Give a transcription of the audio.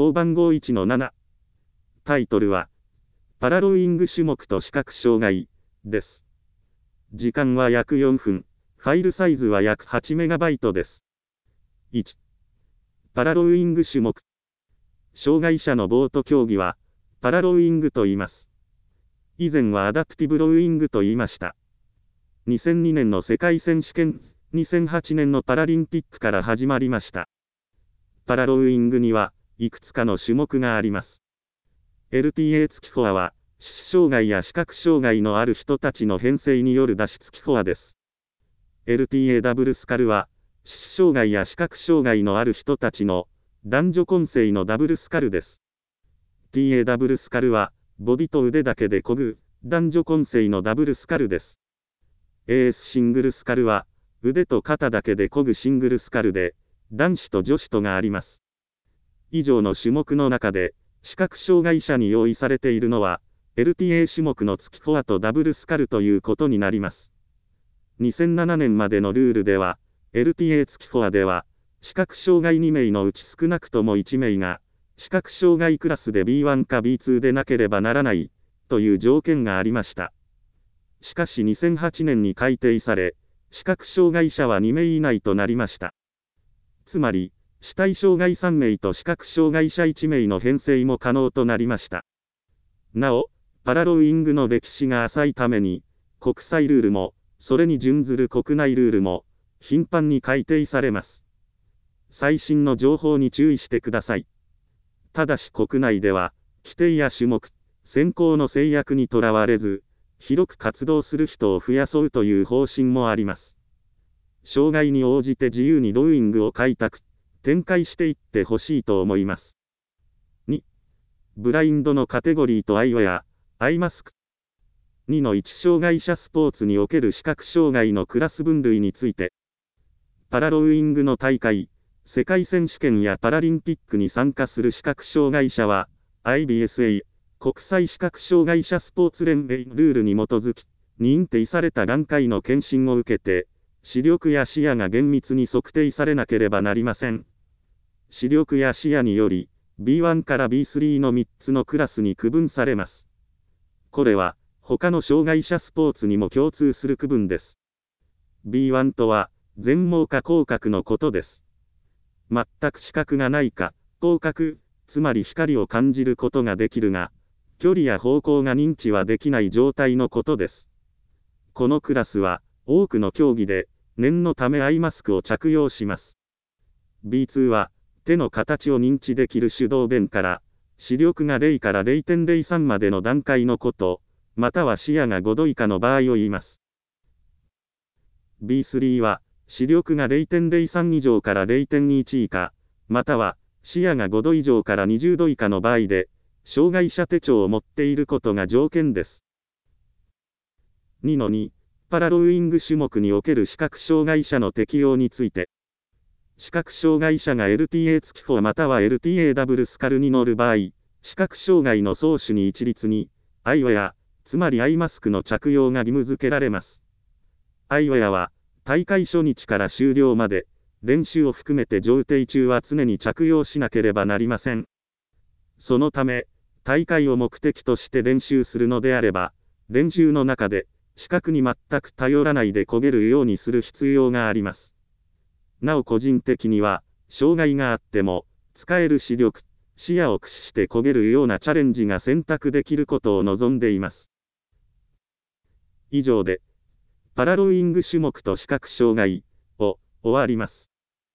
項番号1-7。タイトルは、パラローイング種目と視覚障害です。時間は約4分。ファイルサイズは約 8MB です。1、パラローイング種目。障害者のボート競技は、パラローイングと言います。以前はアダプティブローイングと言いました。2002年の世界選手権、2008年のパラリンピックから始まりました。パラローイングにはいくつかの種目があります。LTA 付きフォアは、視視障害や視覚障害のある人たちの編成による出し付きフォアです。LTA ダブルスカルは、視視障害や視覚障害のある人たちの男女混成のダブルスカルです。TA ダブルスカルは、ボディと腕だけで漕ぐ男女混成のダブルスカルです。AS シングルスカルは、腕と肩だけで漕ぐシングルスカルで、男子と女子とがあります。以上の種目の中で、視覚障害者に用意されているのは、LTA 種目の付きフォアとダブルスカルということになります。2007年までのルールでは、LTA 付きフォアでは、視覚障害2名のうち少なくとも1名が、視覚障害クラスで B1 か B2 でなければならない、という条件がありました。しかし2008年に改定され、視覚障害者は2名以内となりました。つまり、視体障害3名と視覚障害者1名の編成も可能となりました。なお、パラローイングの歴史が浅いために、国際ルールも、それに準ずる国内ルールも、頻繁に改定されます。最新の情報に注意してください。ただし国内では、規定や種目、選考の制約にとらわれず、広く活動する人を増やそうという方針もあります。障害に応じて自由にローイングを開拓、展開していってほしいと思います。2、ブラインドのカテゴリーとアイウェア、アイマスク。2-1障害者スポーツにおける視覚障害のクラス分類について。パラローイングの大会、世界選手権やパラリンピックに参加する視覚障害者は、IBSA、国際視覚障害者スポーツ連盟ルールに基づき、認定された眼科医の検診を受けて、視力や視野が厳密に測定されなければなりません。視力や視野により、B1 から B3 の3つのクラスに区分されます。これは、他の障害者スポーツにも共通する区分です。B1 とは、全盲か光覚のことです。全く視覚がないか、光覚、つまり光を感じることができるが、距離や方向が認知はできない状態のことです。このクラスは、多くの競技で、念のためアイマスクを着用します。B2 は、手の形を認知できる手動弁から、視力が0から 0.03 までの段階のこと、または視野が5度以下の場合を言います。B3 は、視力が 0.03 以上から 0.21 以下、または、視野が5度以上から20度以下の場合で、障害者手帳を持っていることが条件です。2-2、パラローイング種目における視覚障害者の適用について。視覚障害者が LTA 付きフォアまたは LTA ダブルスカルに乗る場合、視覚障害の走手に一律に、アイウェア、つまりアイマスクの着用が義務付けられます。アイウェアは、大会初日から終了まで、練習を含めて上程中は常に着用しなければなりません。そのため、大会を目的として練習するのであれば、練習の中で、視覚に全く頼らないで漕げるようにする必要があります。なお個人的には、障害があっても、使える視力、視野を駆使して漕げるようなチャレンジが選択できることを望んでいます。以上で、パラローイング種目と視覚障害を終わります。